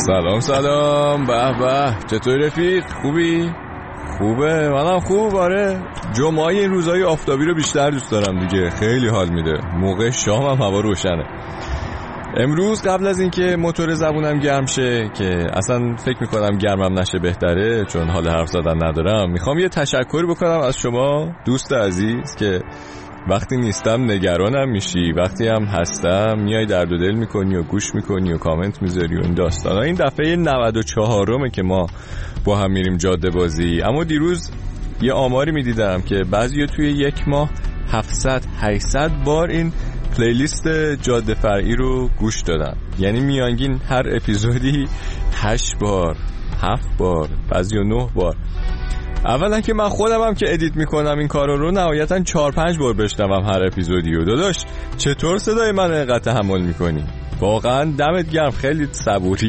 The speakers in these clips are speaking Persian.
سلام. به چطوری رفیق؟ خوبی؟ خوبه، منم خوب. آره، جمعه این روزهای آفتابی رو بیشتر دوست دارم دیگه، خیلی حال میده. موقع شام هم هوا روشنه. امروز قبل از اینکه موتور زبونم گرم شه، که اصلا فکر میکنم گرمم نشه بهتره چون حال حرف زدن ندارم، میخوام یه تشکر بکنم از شما دوست عزیز که وقتی نیستم نگرانم میشی، وقتی هم هستم میای درد و دل میکنی و گوش میکنی و کامنت میذاری و این داستانا. این دفعه 94 که ما با هم میریم جاده بازی، اما دیروز یه آماری میدیدم که بعضیا توی یک ماه 700-800 بار این پلیلیست جاده فرعی رو گوش دادن. یعنی میانگین هر اپیزودی 8 بار 7 بار بعضیا 9 بار. اولا که من خودم هم که ادیت میکنم این کارا رو نهایتا 4-5 بار بشنوم هر اپیزودی. و داداش چطور صدای من اینقدر تحمل میکنی؟ واقعا دمت گرم، خیلی صبوری.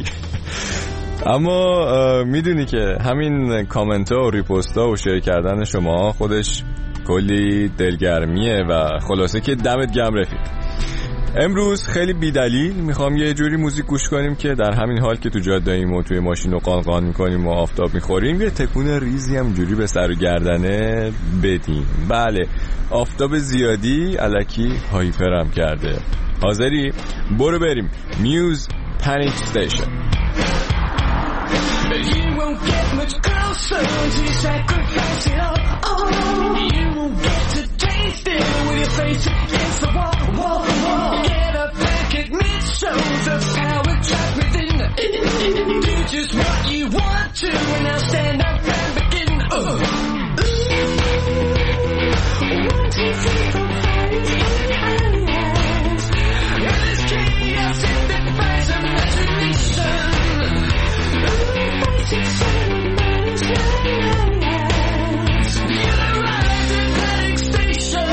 اما میدونی که همین کامنت ها و ریپوست ها و شیر کردن شما خودش کلی دلگرمیه و خلاصه که دمت گرم رفیق. امروز خیلی بیدلیل میخوام یه جوری موزیک گوش کنیم که در همین حال که تو جاده‌ایم و توی ماشین و قانقان میکنیم و آفتاب میخوریم یه تکون ریزی هم جوری به سر و گردنه بدیم. بله، آفتاب زیادی الکی هایپرم کرده. حاضری؟ برو بریم. میوز پانیک استیشن. You won't get much closer until you sacrifice it all. You won't get to taste it with your face against the wall. Get up and admit shows the power trapped within. Do just what you want to and now stand up and begin. 1, 2, 3, 4, 5 aliens. And this chaos it defies imagination. 5, 6, 7, 8, 9, 10 aliens. You arrived at Panic Station.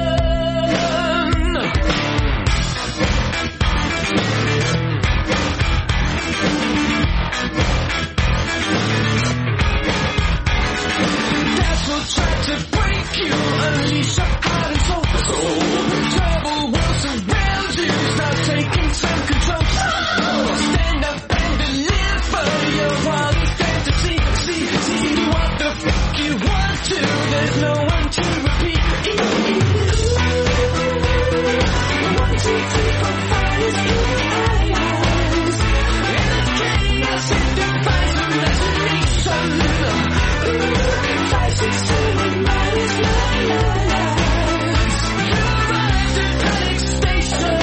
That's what tried to break you, unleash your heart and soul. Trouble will surround you, start taking some control. Stand up and deliver your wildest fantasy. See what the fuck you want to, there's no one to repeat. 1, 2, 3, 4, 5 aliens. In the chaos it defies imagination. 5, 6, 7, 8 aliens. You arrived at Panic Station.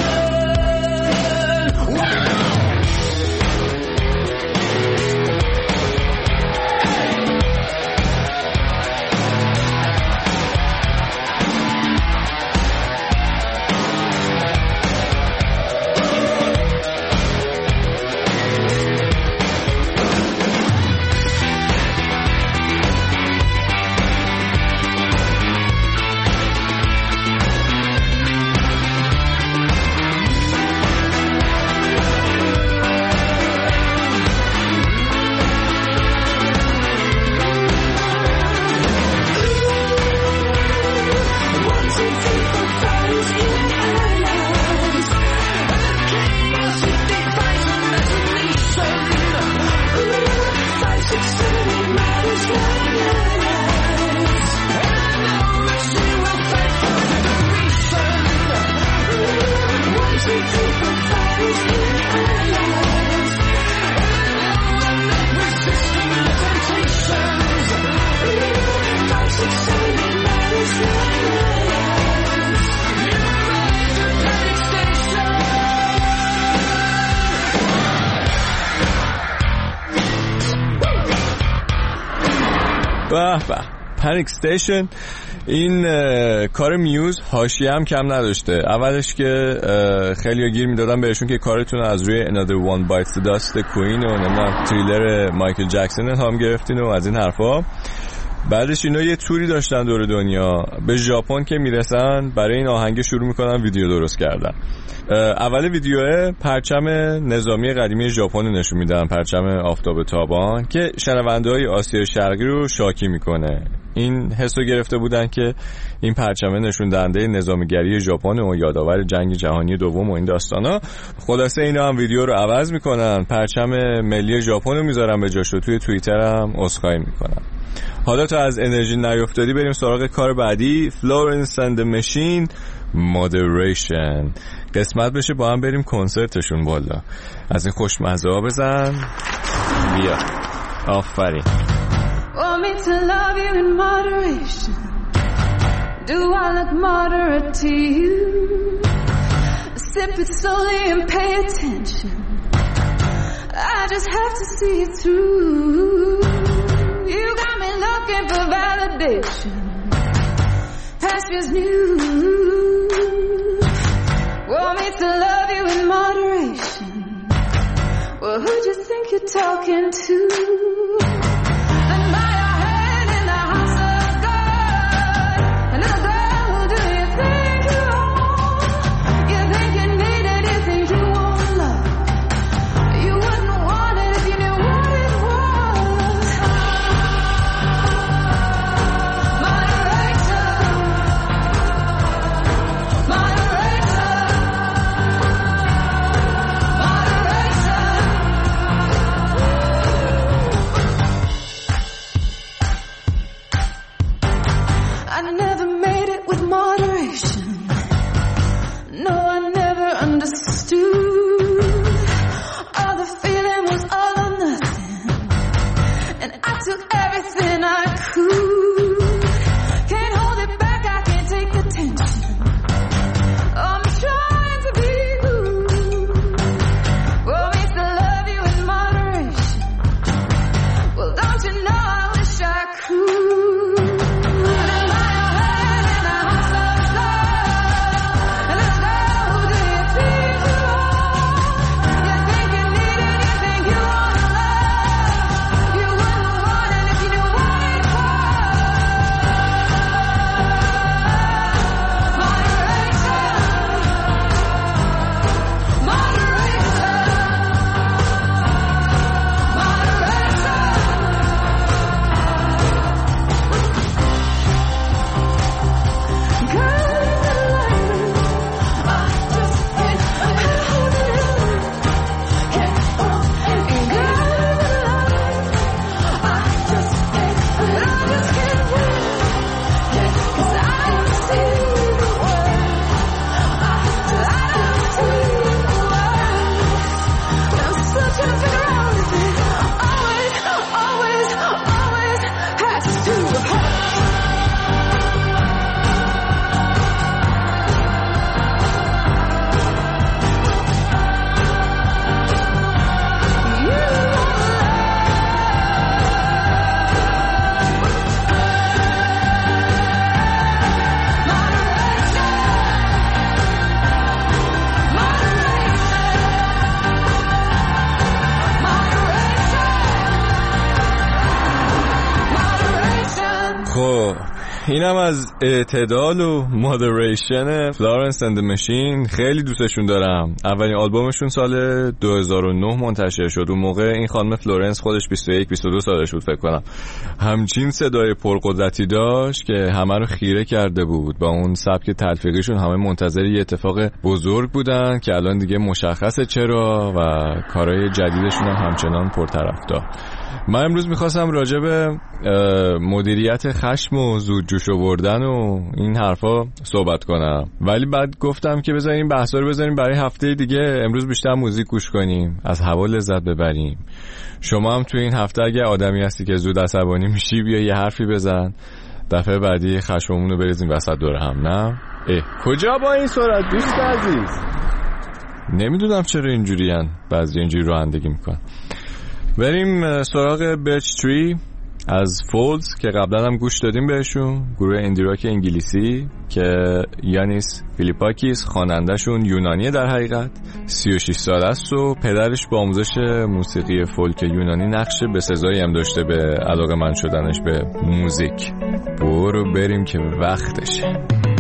به پانیک استیشن. این کار میوز حاشیه هم کم نداشته. اولش که خیلی ها گیر میدادن بهشون که کارتون از روی Another One Bites the Dust کوین و نمیدونم تریلر مایکل جکسون هم گرفتین و از این حرفا. بعدش اینا یه توری داشتن دور دنیا. به ژاپن که میرسن برای این آهنگ شروع میکنن ویدیو درست کردن. اول ویدیوه پرچم نظامی قدیمی ژاپن رو نشون میدن، پرچم آفتاب تابان که شنونده‌های آسیای شرقی رو شاکی میکنه. این حسو گرفته بودن که این پرچم نشون دهنده نظامیگری ژاپن و یادآور جنگ جهانی دوم و این داستانا. خلاصه اینا هم ویدیو رو عوض میکنن، پرچم ملی ژاپن رو میذارن به جاش و توی توییتر هم عذرخواهی میکنن. حالا تا از انرژی نیافتادی بریم سراغ کار بعدی. فلورنس اند دی ماشین مودریشن. قسمت بشه با هم بریم کنسرتشون. بالا از این خوشمزه ها بزن. بیا آفرین. Want me to love you in moderation. Do I look moderate to you? Sip it slowly and pay attention. I just have to see it through. You got me looking for validation. Past year's news. Want me to love you in moderation. Well, who'd you think you're talking to? اینم از اعتدال و مودریشن فلورنس اند دی ماشین. خیلی دوستشون دارم. اولین آلبومشون سال 2009 منتشر شد. اون موقع این خانم فلورنس خودش 21-22 سالش بود فکر کنم. همچین صدای پرقدرتی داشت که همه رو خیره کرده بود. با اون سبک تلفیقیشون همه منتظر یه اتفاق بزرگ بودن که الان دیگه مشخصه چرا، و کارهای جدیدشون هم همچنان پرطرفدار. من امروز میخواستم راجع به مدیریت خشم و زود جوش آوردن و این حرفا صحبت کنم، ولی بعد گفتم که بذاریم بحثا رو بذاریم برای هفته دیگه. امروز بیشتر موزیک گوش کنیم، از هوا لذت ببریم. شما هم تو این هفته اگه آدمی هستی که زود عصبانی میشی بیا یه حرفی بزن، دفعه بعدی خشممون رو بریزیم وسط دور هم. نه کجا با این سرعت دوست عزیز؟ نمیدونم چرا اینجوریان، بعضی اینجوری رانندگی میکنن. بریم سراغ برچ تری. از فولز که قبلا هم گوش دادیم بهشون، گروه اندی راک انگلیسی که یانیس فیلیپاکیس خواننده‌شون یونانیه، در حقیقت 36 ساله است و پدرش با آموزش موسیقی فولک یونانی نقش بسزایی هم داشته به علاقه‌مند شدنش به موزیک. برو بریم که وقتشه.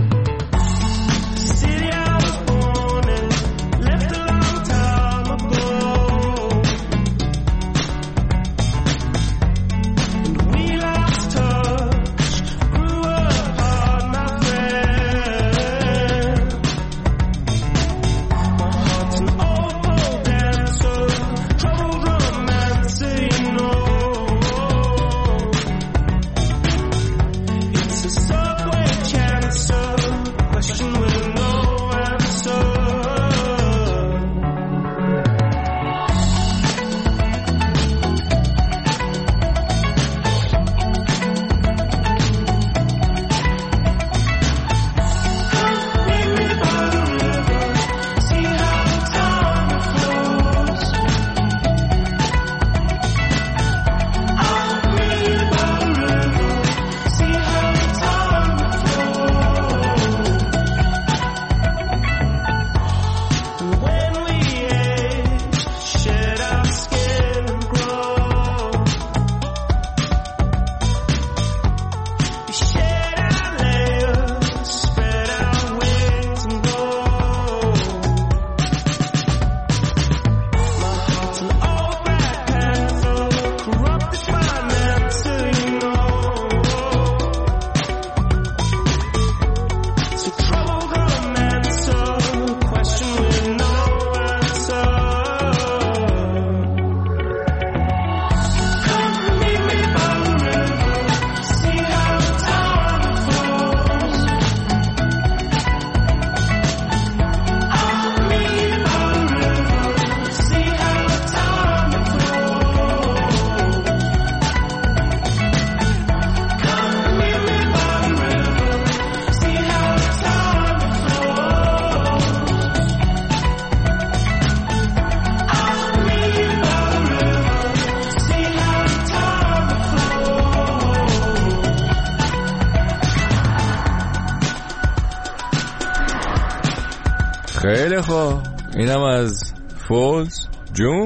خیلی خوب، اینم از فولز. جون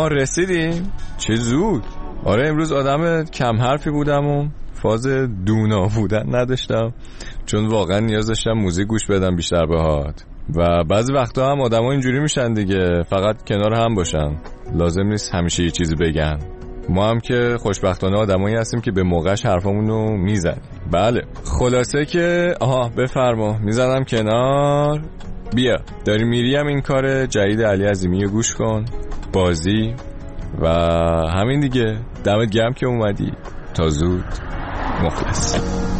رسیدیم، چه زود. آره امروز آدم کم حرفی بودم و فاز دونا بودن نداشتم، چون واقعا نیاز داشتم موزیک گوش بدم بیشتر بهات. و بعضی وقتا هم آدم ها اینجوری میشن دیگه، فقط کنار هم باشن، لازم نیست همیشه یه چیزی بگن. ما هم که خوشبختانه آدمایی هستیم که به موقعش حرفامونو میزنیم. بله خلاصه که بفرما، میزنم کنار. بیا داری میریم این کار جدید علی عظیمی رو گوش کن، بازی و همین دیگه. دمت گرم که اومدی. تا زود. مخلص.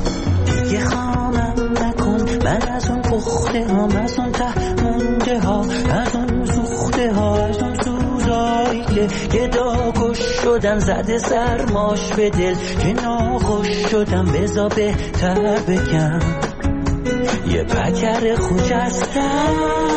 دیگه خامم نکن من از اون پخته ها، از اون ته مونده ها، از اون سوخته ها، از اون سوزایی که گداگوش شدم، زده سرماش به دل که ناخوش شدم. بزا بهتر بگم یه پکر خوشستم،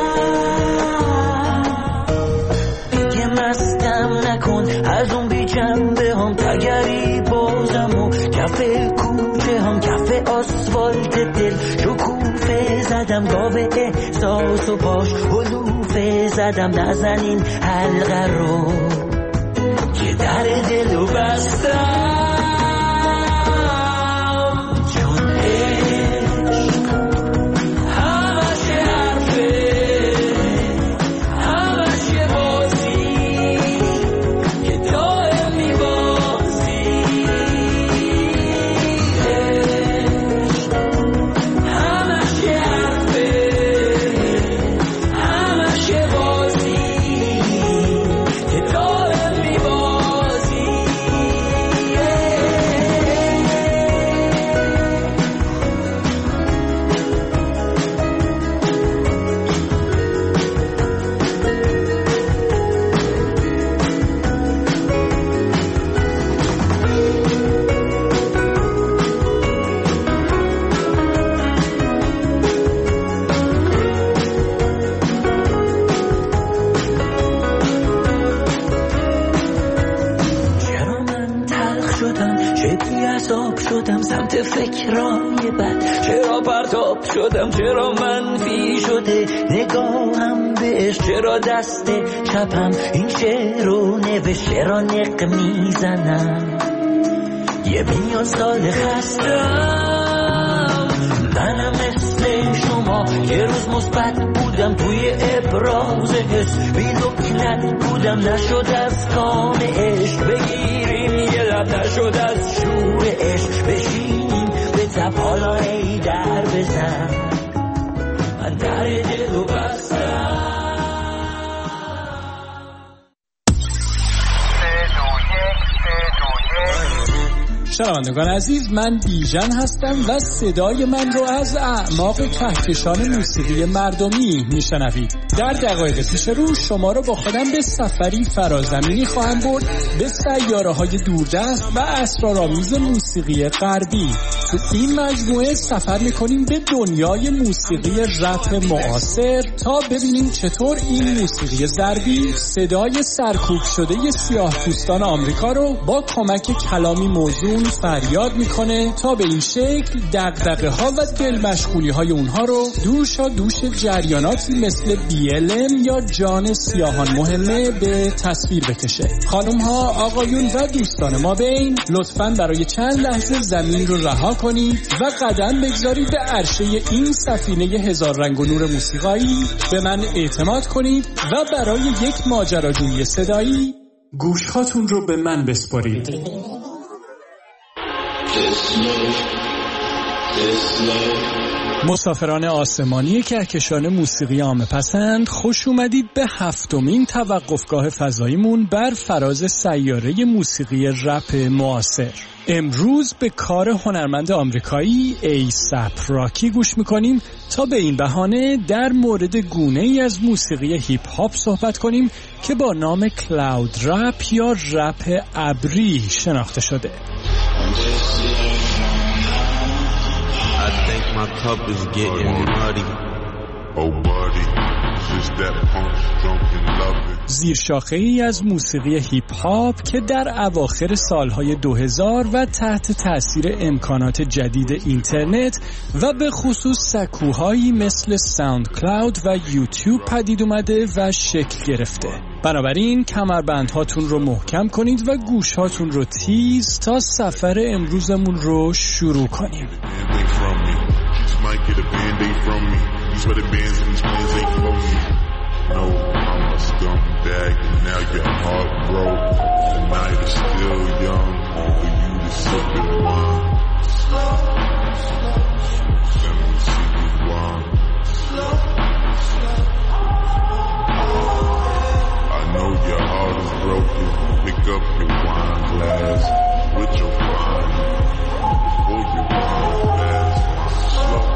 دیگه مستم نکن از اون بی جنبه هم، تگری بازم و کف کوچه هم، کف آسفالت دل شکوفه زدم، گاوه احساس و باش حلوفه زدم. نزنین حلقه رو که در دل رو بستم، شدم سمت فکرای بد، چرا پرتاب شدم، چرا منفی شده نگاهم بهش، چرا دست چپم این شعر رو نوشت، چرا نق میزنم یه میلیون سال خستم. منم مثل شما یه روز مثبت بودم توی ابراز حس، بی لکنت بودم نشد از کام عشق بگیریم یه لب، نشد از شور عشق بشینیم به تب، حالا ای در بزن من در دل رو بستم. شنوندگان عزیز، من بیژن هستم و صدای من رو از اعماق کهکشان موسیقی مردمی میشنوید. در دقایق پیش رو شما رو با خودم به سفری فرازمینی خواهم برد به سیاره‌های دوردست و اسرارآمیز موسیقی غربی. تو این مجموعه سفر میکنیم به دنیای موسیقی رپ معاصر تا ببینیم چطور این موسیقی ضربی صدای سرکوب شده سیاه‌پوستان آمریکا رو با کمک کلامی موزون فریاد میکنه تا به این شکل دغدغه ها و دل مشغولی های اونها رو دوشا دوش جریاناتی مثل BLM یا جان سیاهان مهمه به تصویر بکشه. خانم ها، آقایون و دوستان ما بین، لطفاً برای چند لحظه زمین رو رها کنید و قدم بگذارید به عرشه این سفینه هزار رنگ و نور موسیقایی. به من اعتماد کنید و برای یک ماجراجویی صدایی گوشهاتون رو به من بسپارید. مسافران آسمانی کهکشان موسیقی عامه پسند، خوش اومدید به 7مین توقفگاه فضاییمون بر فراز سیاره موسیقی رپ معاصر. امروز به کار هنرمند آمریکایی ایسپ راکی گوش میکنیم تا به این بهانه در مورد گونه‌ای از موسیقی هیپ هاپ صحبت کنیم که با نام کلاود رپ یا رپ ابری شناخته شده. I think my cup is getting muddy. Oh buddy, just that punk drunk and love it. زیرشاخه‌ای از موسیقی هیپ هاپ که در اواخر سالهای 2000 و تحت تاثیر امکانات جدید اینترنت و به خصوص سکوهایی مثل ساوند کلاود و یوتیوب پدید اومده و شکل گرفته. بنابراین کمربندهاتون رو محکم کنید و گوشهاتون رو تیز تا سفر امروزمون رو شروع کنیم. No, I'm a scumbag, and now your heart broke. The night is still young, for you to sip and wine. Let me see you wine. I know your heart is broken. Pick up your wine glass with your wine. Before your wine fast. Slow.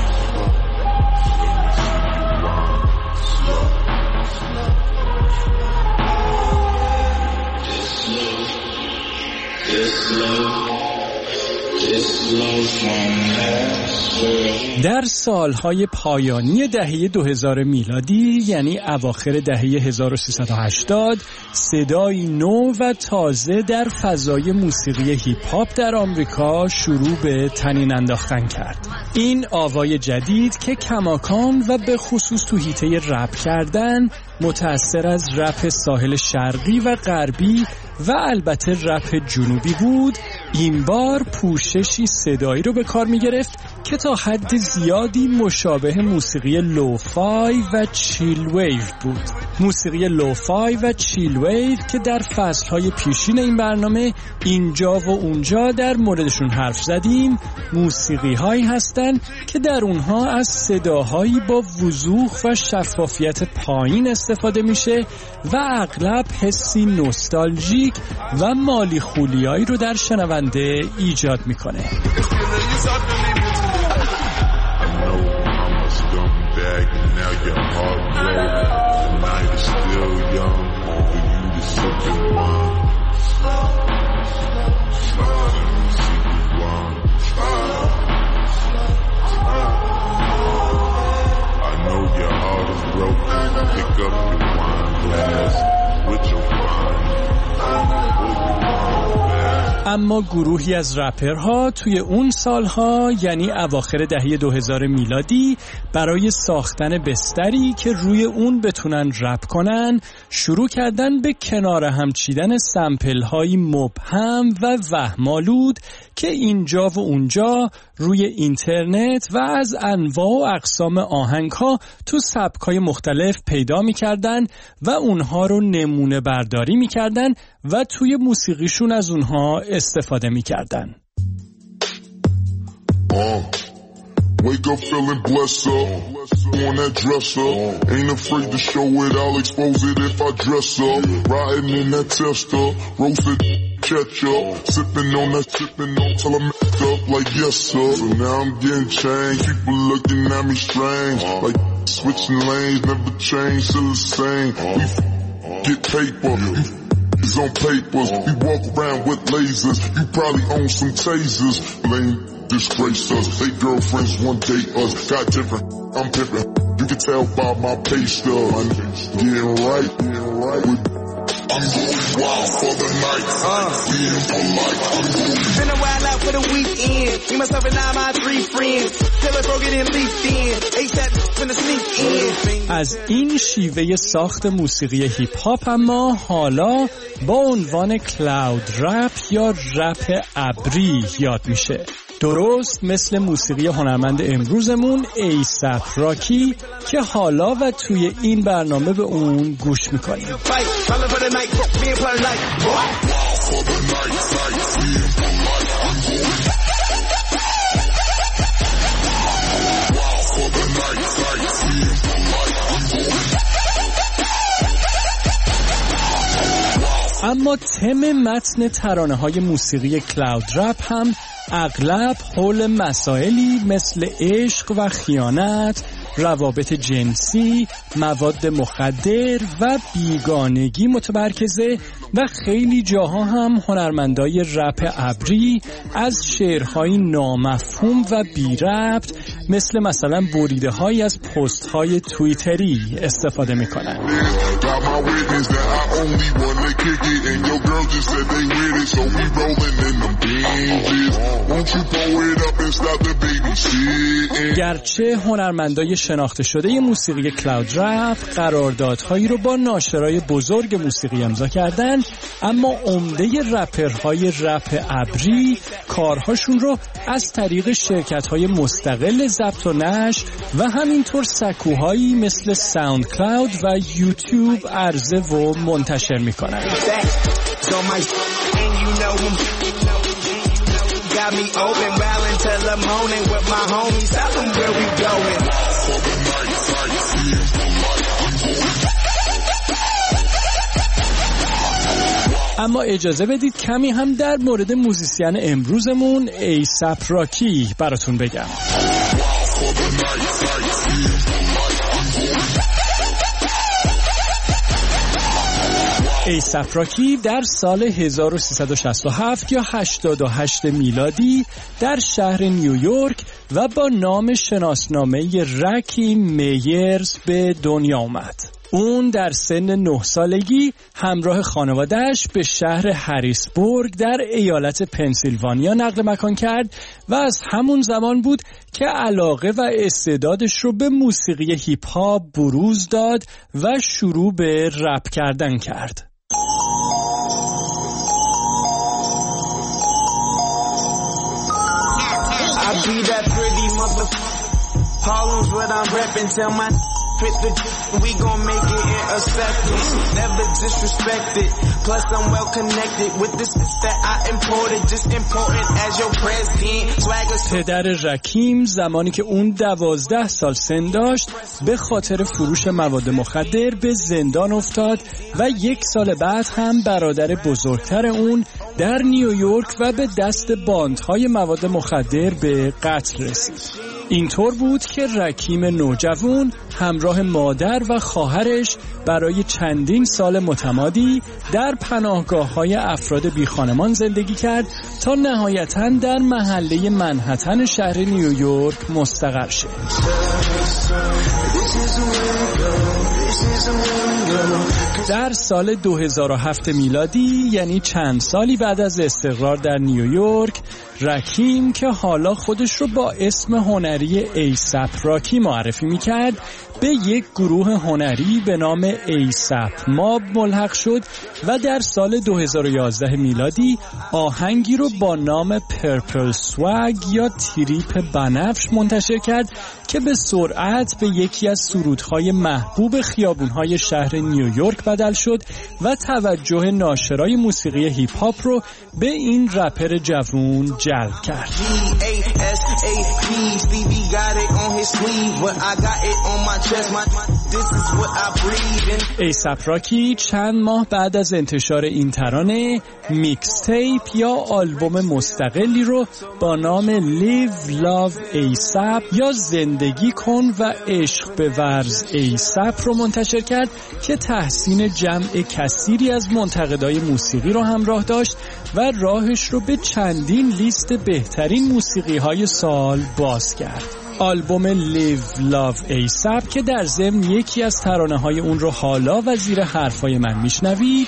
در سالهای پایانی دهه 2000 میلادی، یعنی اواخر دهه 1380، صدای نو و تازه در فضای موسیقی هیپ هاپ در آمریکا شروع به طنین انداختن کرد. این آوای جدید که کماکان و به خصوص تو حیطه رپ کردن متأثر از رپ ساحل شرقی و غربی و البته رپ جنوبی بود، این بار پوششی صدایی رو به کار می گرفت که تا حد زیادی مشابه موسیقی لوفای و چیل ویو بود. موسیقی لوفای و چیل ویو که در فصلهای پیشین این برنامه اینجا و اونجا در موردشون حرف زدیم، موسیقی هایی هستن که در اونها از صداهایی با وضوح و شفافیت پایین استفاده میشه و اغلب حسی نوستالژیک و مالی خولیایی رو در شنونده ایجاد میکنه. اما گروهی از رپرها توی اون سالها یعنی اواخر دهه 2000 میلادی برای ساختن بستری که روی اون بتونن رپ کنن شروع کردن به کنار هم چیدن سمپل‌های مبهم و وهم‌آلود که اینجا و اونجا روی اینترنت و از انواع و اقسام آهنگ‌ها تو سبک‌های مختلف پیدا می‌کردن و اونها رو نمونه برداری می‌کردن و توی موسیقیشون از اونها استفاده می‌کردن. Wake up feeling blessed up, on that dresser, ain't afraid to show it, I'll expose it if I dress up, riding in that tester, roasted ketchup, sipping on, till I'm up like yes sir, so now I'm getting changed, people looking at me strange, like switching lanes, never change, still the same, we get paper, you on papers, we walk around with lasers, you probably own some tasers, lame. Disgrace us, they girlfriends one date us, got different, I'm different, you can tell by my pay stub, I'm getting right, I'm going wild for the night, being polite, I'm going Finna wild out for the weekend, me myself and I, my 3 friends, till I broke it in leafed in, ASAP finna sneak in. از این شیوه ساخت موسیقی هیپ هاپ اما حالا با عنوان کلاود رپ یا رپ ابری یاد میشه. درست مثل موسیقی هنرمند امروزمون ایسپ راکی که حالا و توی این برنامه به اون گوش میکنیم. اما تم متن ترانه‌های موسیقی کلاود رپ هم اغلب حول مسائلی مثل عشق و خیانت، روابط جنسی، مواد مخدر و بیگانگی متمرکزه و خیلی جاها هم هنرمندای رپ ابری از شعرهای نامفهوم و بی ربط مثلا بریده های از پست های توییتری استفاده میکنن. گرچه هنرمندای شناخته شده موسیقی کلاود رپ قراردادهایی رو با ناشرای بزرگ موسیقی امضا کردن، اما عمده رپرهای رپ ابری کارهاشون رو از طریق شرکت‌های مستقل ضبط و نشر و همینطور سکوهایی مثل ساوند کلاود و یوتیوب عرضه و منتشر میکنن. اما اجازه بدید کمی هم در مورد موزیسین امروزمون ایسپ راکی براتون بگم. ایسپ راکی در سال 1367 یا 88 میلادی در شهر نیویورک و با نام شناسنامه رکی میرز به دنیا آمد. اون در سن 9 سالگی همراه خانواده‌اش به شهر هریسبورگ در ایالت پنسیلوانیا نقل مکان کرد و از همون زمان بود که علاقه و استعدادش رو به موسیقی هیپ هاپ بروز داد و شروع به رپ کردن کرد. We gon' make it intercepted, never disrespected. Plus I'm well connected with this that I imported, just important as your president. پدر رکیم زمانی که اون 12 سال سن داشت به خاطر فروش مواد مخدر به زندان افتاد و 1 سال بعد هم برادر بزرگتر اون در نیویورک و به دست باندهای مواد مخدر به قتل رسید. اینطور بود که رکیم نوجوان همراه مادر و خواهرش برای چندین سال متمادی در پناهگاه‌های افراد بیخانمان زندگی کرد تا نهایتاً در محله منهتن شهر نیویورک مستقر شد. در سال 2007 میلادی، یعنی چند سالی بعد از استقرار در نیویورک، رکیم که حالا خودش رو با اسم هنری ایسپ راکی معرفی میکرد، به یک گروه هنری به نام ایسپ ماب ملحق شد و در سال 2011 میلادی آهنگی رو با نام پرپل سوگ یا تریپ بنفش منتشر کرد که به سرعت به یکی از سرودهای محبوب خیابونهای شهر نیویورک بدل شد و توجه ناشرای موسیقی هیپ هاپ رو به این رپر جوون جلب کرد. ایسپ راکی چند ماه بعد از انتشار این ترانه میکس تیپ یا آلبوم مستقلی رو با نام Live Love ایسپ یا زندگی کن و عشق بورز ایسپ رو منتشر کرد که تحسین جمع کثیری از منتقدای موسیقی رو همراه داشت و راهش رو به چندین لیست بهترین موسیقی های سال باز کرد. آلبوم Live Love ایسپ که در ضمن یکی از ترانه های اون رو حالا و زیر حرفای من میشنوید،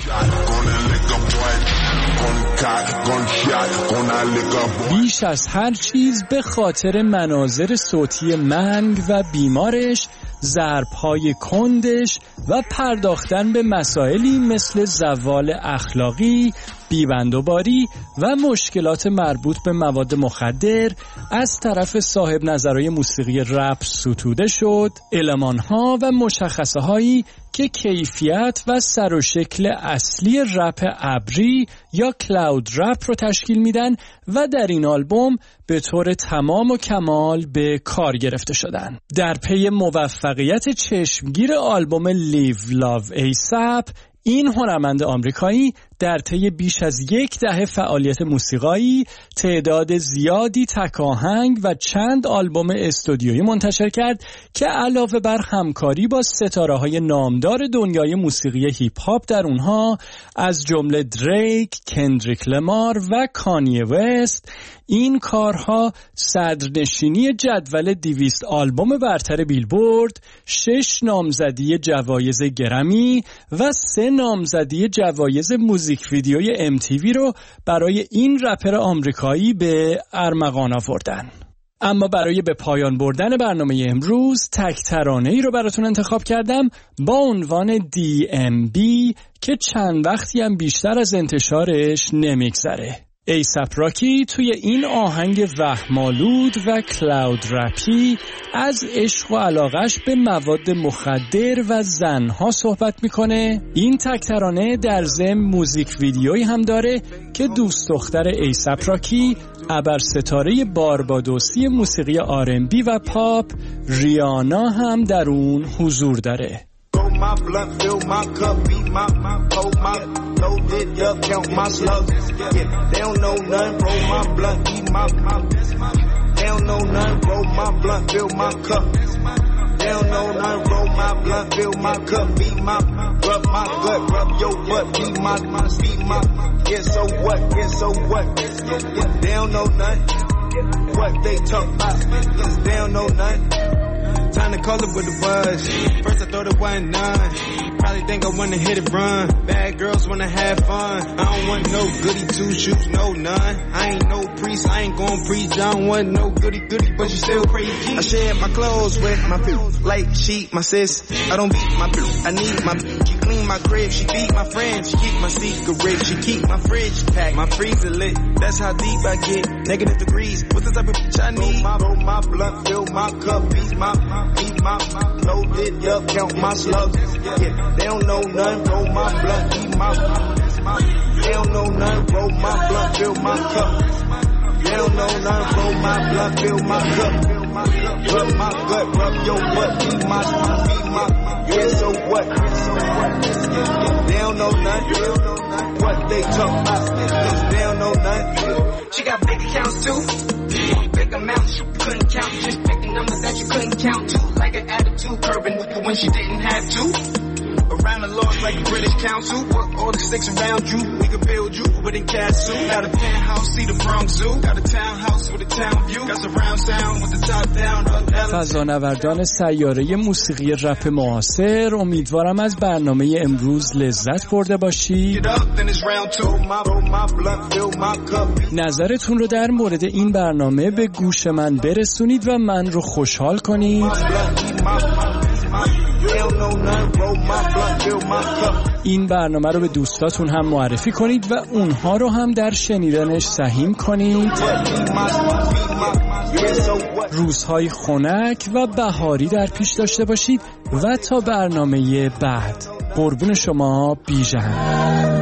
بیش از هر چیز به خاطر مناظر صوتی منگ و بیمارش، ضرب‌های کندش و پرداختن به مسائلی مثل زوال اخلاقی، بیبندوباری و مشکلات مربوط به مواد مخدر از طرف صاحب نظرهای موسیقی رپ ستوده شد، المان‌ها و مشخصه‌هایی که کیفیت و سر و شکل اصلی رپ ابری یا کلاود رپ رو تشکیل میدن و در این آلبوم به طور تمام و کمال به کار گرفته شدن. در پی موفقیت چشمگیر آلبوم Live Love ایسپ، این هنرمند آمریکایی در طی بیش از 10 فعالیت موسیقایی تعداد زیادی تک آهنگ و چند آلبوم استودیویی منتشر کرد که علاوه بر همکاری با ستاره‌های نامدار دنیای موسیقی هیپ هاپ در اونها از جمله دریک، کندریک لمار و کانیه وست، این کارها صدرنشینی جدول 200 آلبوم برتر بیلبورد، 6 نامزدی جوایز گرمی و 3 نامزدی جوایز موزیک ویدیوی MTV رو برای این رپر آمریکایی به ارمغان آوردن. اما برای به پایان بردن برنامه امروز تک ترانه‌ای رو براتون انتخاب کردم با عنوان DMB که چند وقتی هم بیشتر از انتشارش نمیگذره. ایسپ راکی توی این آهنگ وهم‌آلود و کلاود رپی از عشق و علاقش به مواد مخدر و زنها صحبت میکنه. این تک ترانه در ضمن موزیک ویدیویی هم داره که دوست دختر ایسپ راکی، ابر ستاره باربادوسی موسیقی R&B و پاپ، ریانا هم در اون حضور داره. My blunt, fill my cup, beat my hold my load it up, count my slugs. Yeah, they don't know nothing, roll my blunt, eat my they don't know nothing, roll my blunt, fill my cup. They don't know nothing, roll my blunt, fill my cup, beat my rub my gut, rub your butt, beat my yeah, so what, yeah, so what. Yeah, they don't know nothing, what they talk about, they don't know nothing. Time to call it with the buzz. First I thought it wasn't none. Probably think I wanna hit it run. Bad girls wanna have fun. I don't want no goody two shoes, no none. I ain't no priest, I ain't gon' preach. I don't want no goody, but you still crazy. I share my clothes with my people. Like she, my sis. I don't beat my bitch. I need my bitch. She clean my crib. She beat my friends. She keep my secret. She keep my fridge packed. My freezer lit. That's how deep I get. Negative degrees. What's the type of bitch I need? Roll my blunt, fill my cup, beat my load it up, count my slugs. Yeah, they don't know nothing, roll my blunt, eat my they don't know nothing, roll my blunt, fill my cup. They don't know nothing, roll my blunt, fill my cup. Rub my gut, rub your butt, eat my yeah, so what? They don't know nothing, what they talk about. They don't know nothing. She got big accounts too, big amounts you couldn't count. Just picking numbers that you couldn't count to, like an attitude curbing when she didn't have to. Around the laws like the British Council, All the sticks around you, we can build you with a castle. Got a penthouse, see the Bronx Zoo. Got a townhouse with a town view. Got surround sound with the top down. فضانوردان سیاره موسیقی رپ معاصر، امیدوارم از برنامه امروز لذت برده باشید. نظرتون رو در مورد این برنامه به گوش من برسونید و من رو خوشحال کنید. این برنامه رو به دوستاتون هم معرفی کنید و اونها رو هم در شنیدنش سهیم کنید. روزهای خنک و بهاری در پیش داشته باشید و تا برنامه بعد قربون شما بیژن.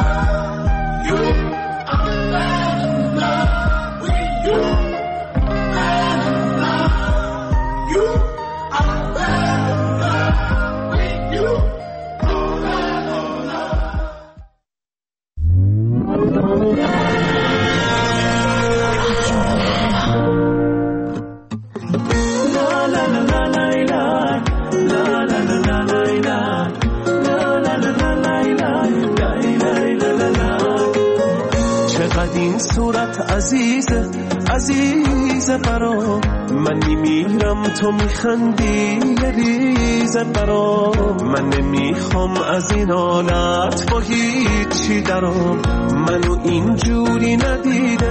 این صورت عزیزه برام، من میمیرم تو میخندی یه ریزه برام. من نمیخوام از این حالت با هیچی درام، منو اینجوری ندیده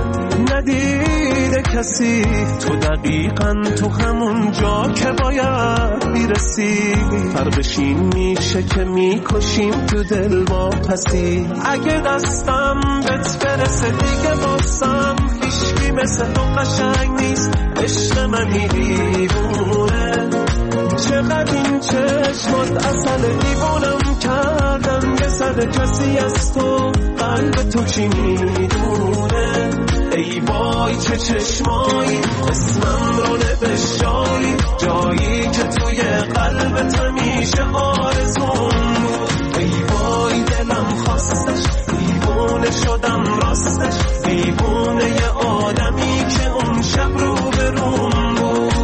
کسی. تو دقیقاً تو همون جا که باید میرسی، فرقش این میشه که میکشیم تو دل با پسی. اگه دستم بهت برسه دیگه واسم هیچکی مثل تو قشنگ نیست، عشق منی دیوونه. چقدر این چشمات عسل، دیوونم کردن یه سر کسی از تو، قلب تو چی میدونه. ای وای چه چشمایی، اسمم رو نوشتایی، جایی که توی قلبت همیشه آرزون بود. ای وای دلم خواستش، دیوونه شدم راستش، دیوونه یه آدمی که اون شب رو به روم بود.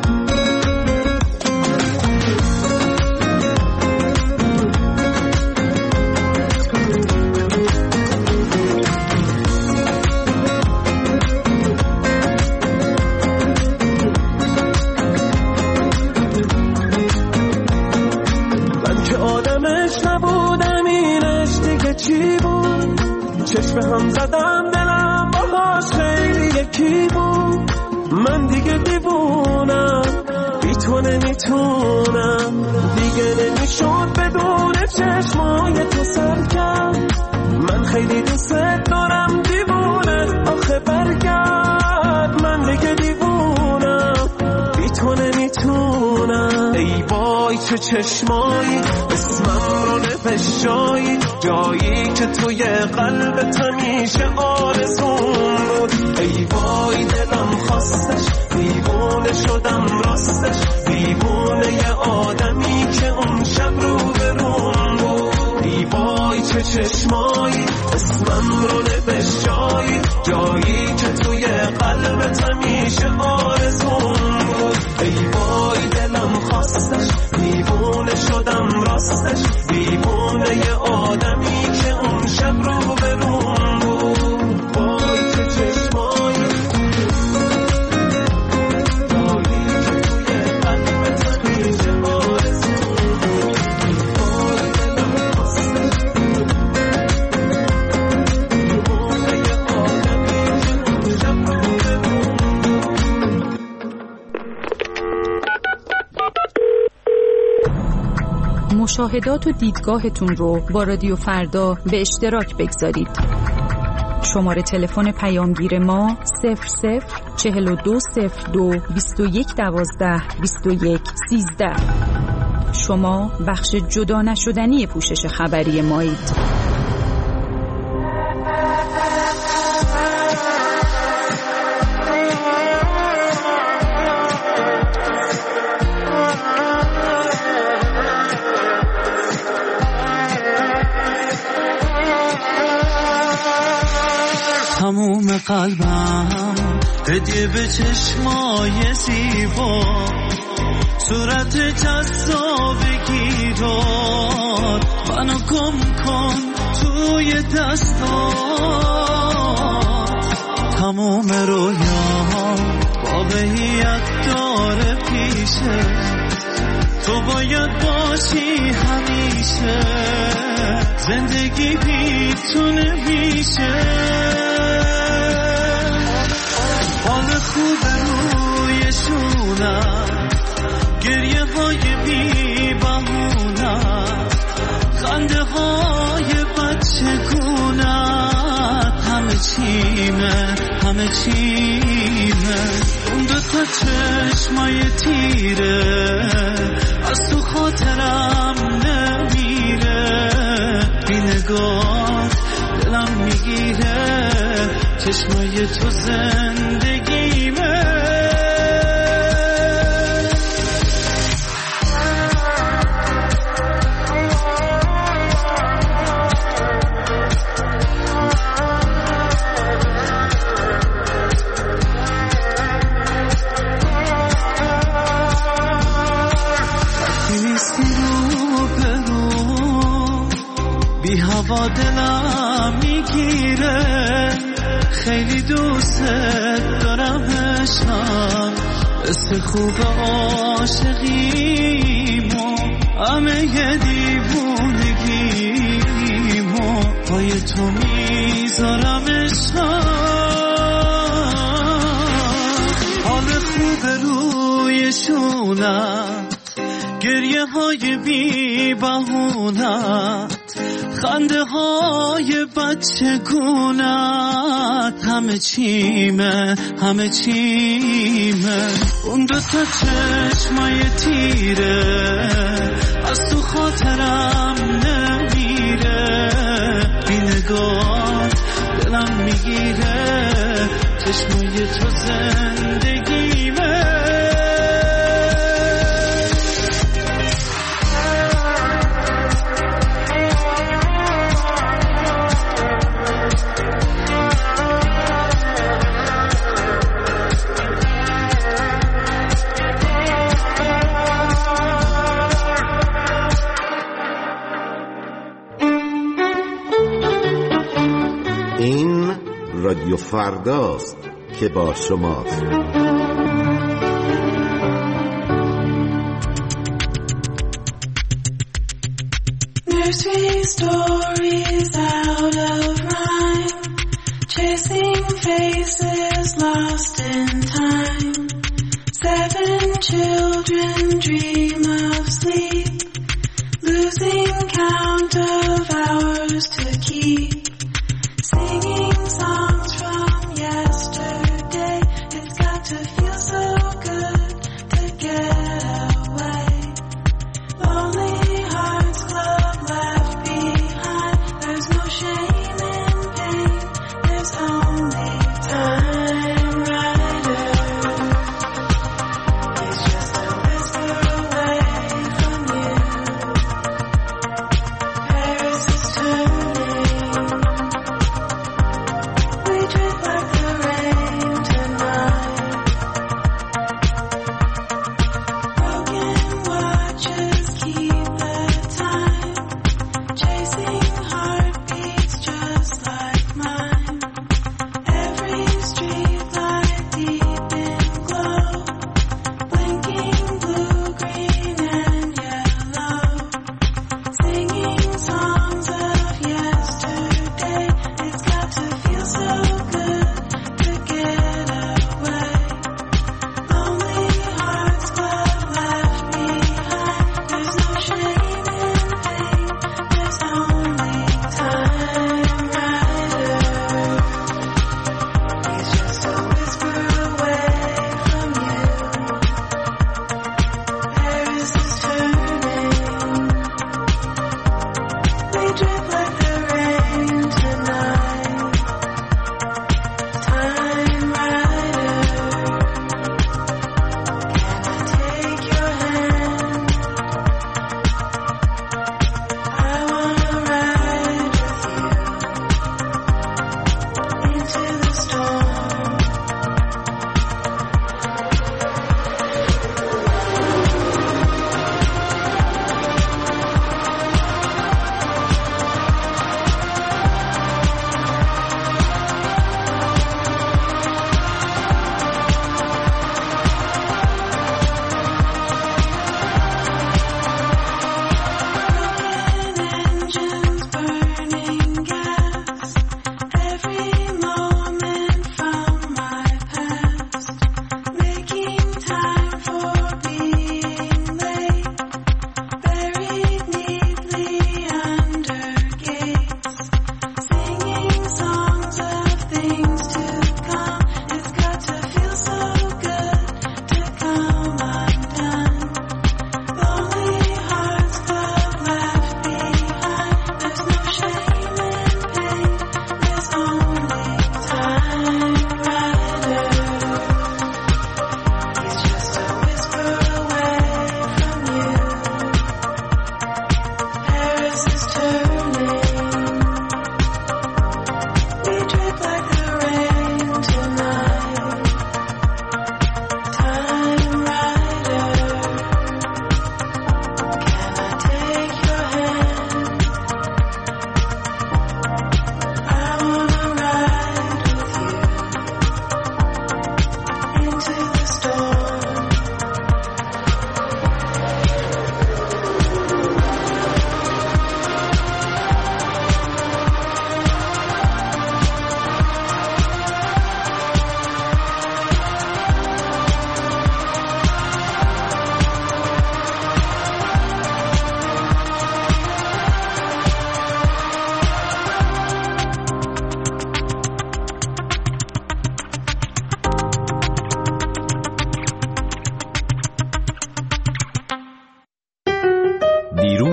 چی بود چشم هم زدم، دلم باهاش خیلی یکی بود. من دیگه دیوونم، بی تو نمیتونم، دیگه نمیشد بدون چشمای تو سرکم. من خیلی دوست دارم دیوونه، آخه برگرد. من دیگه دیوونم، بی تو نمیتونم. ای وای چه چشمایی، اسمم رو نوشتایی، جایی که توی قلبت همیشه آرزون بود. ای وای دلم خواستش، دیوونه شدم راستش، دیوونه یه آدمی که اون شب رو به روم بود. ای وای چه چشمایی، اسمم رو نوشتایی، جایی که توی قلبت همیشه آرزون بود. ای وای دلم خواستش، دیوونه شدم راستش، دیوونه یه آدمی که اون شب رو به روم بود. وای چه چشمایی، جایی که توی قلبت همیشه آرزون بود. وای دلم خواستش، دیوونه یه آدمی که اون شب رو به روم بود. مشاهدات و دیدگاهتون رو با رادیو فردا به اشتراک بگذارید. شماره تلفن پیامگیر ما 004202 2112 2113. شما بخش جدا نشدنی پوشش خبری مایید. تموم قلبم هدیه به چشمای زیبا، صورت جذابگی داد منو گم کن توی دستات تموم رویام واقعیت داره پیشه تو باید باشی همیشه زندگی بیتونه میشه حال خوب رویشونم گریه های بی بهونم خنده های بچه گونم همه چیمه اون دوتا چشمای تیره از تو خاطرم نمیره بی نگاه دلم میگیره چشمای تو زندگیمه بی هوا دلم میگیره خیلی دوست دارم عشقم مثل خوب عاشقیمو همه ی دیوونگیمو پای تو میذارم عشقم حال خوب رویشونم گریه های بی بهونم خنده های بچه گونت همه چیمه اون دوتا چشمای تیره از تو خاطرم نمیره بی نگاه دلم میگیره چشمای تو زندگیمه این رادیو فرداست که با شماست. Nursery stories out of rhyme, chasing faces lost in time. 7 children dream of sleep, losing count of hours to keep. Singing songs from yesterday, it's got to feel so good to get away. Lonely Hearts Club left behind, there's no shame in pain, there's only time. Rider, he's just a whisper away.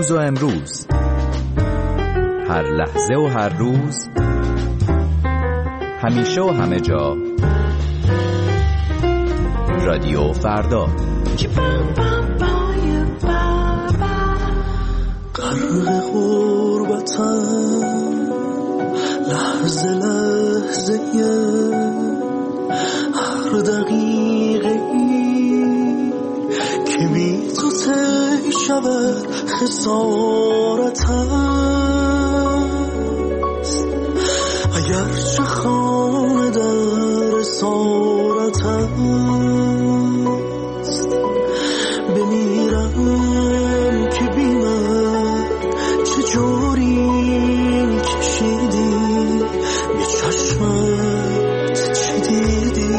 دیروز و امروز، هر لحظه و هر روز، همیشه و همه جا. رادیو فردا. غرق غربتم لحظه لحظه هر دقیقه که بی تو تی شود خسارت است. اگر چه خانه در اسارت است بمیرم که بیمر چجوری کشیدی به چشمت چی دیدی.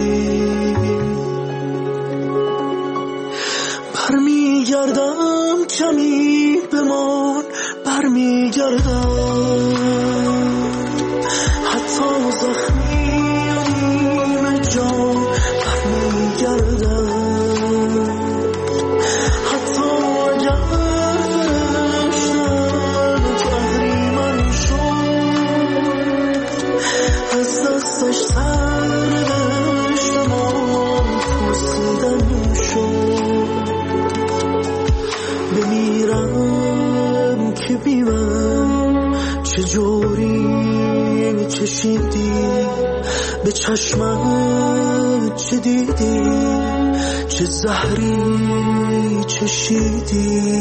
برمیگردم کمی بمان برمیگردم حتی زخمی و نیمه جان برمیگردم حتی اگر فرشتن تحریمن شد از دستش سر نوشتم پرسیدن شد. بمیرم که بیمم چجوری کشیدی به چشمت چه دیدی چه زهری چشیدی.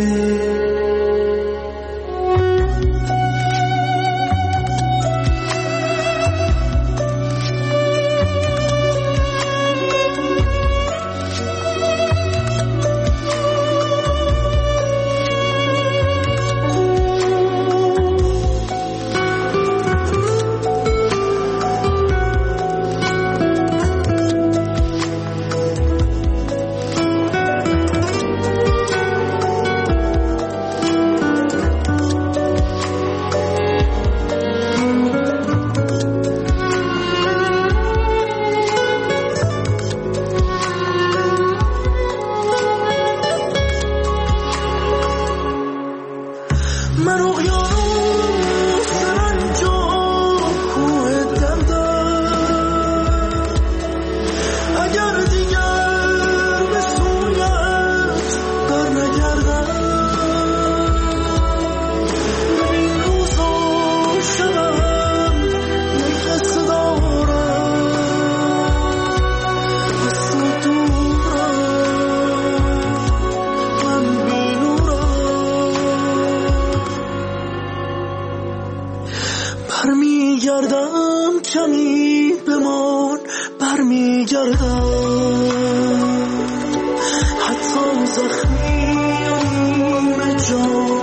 برمیگردم کمی بمان برمیگردم حتی زخمی و نیمه جان